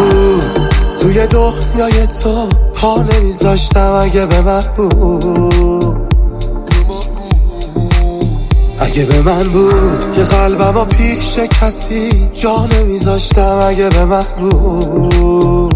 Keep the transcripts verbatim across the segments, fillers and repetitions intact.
بود توی دنیای تو پا نمیذاشتم اگه به من بود، اگه به من بود که قلبمو پیش کسی جا نمیذاشتم اگه به من بود.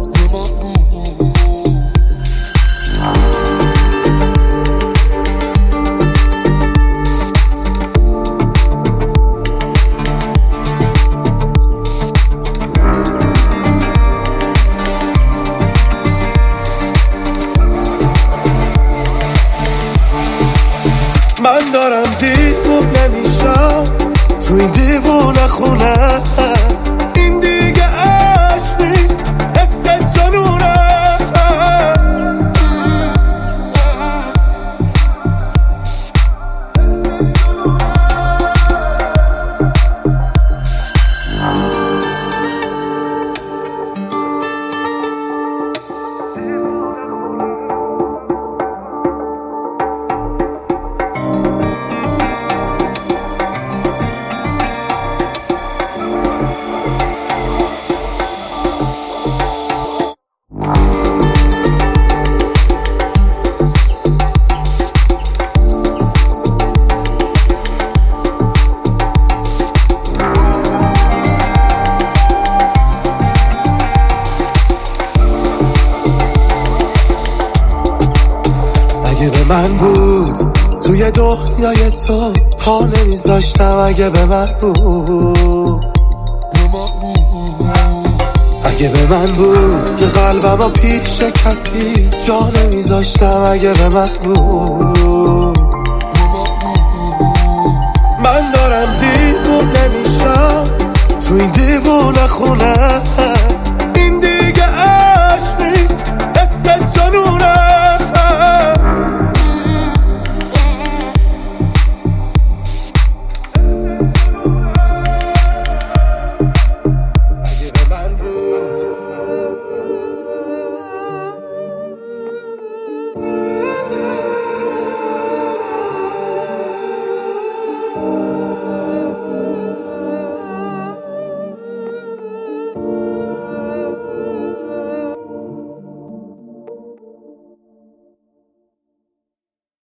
من دارم دیوونه میشم تو این دیوونه خونه، این دیگه عشق نیست حس جنونه. اگه به من بود توی دنیای تو پا نمیذاشتم اگه به من بود، اگه به من بود که قلبمو پیش کسی جا نمیذاشتم اگه به من بود. من دارم دیوونه میشم تو این دیوونه خونه،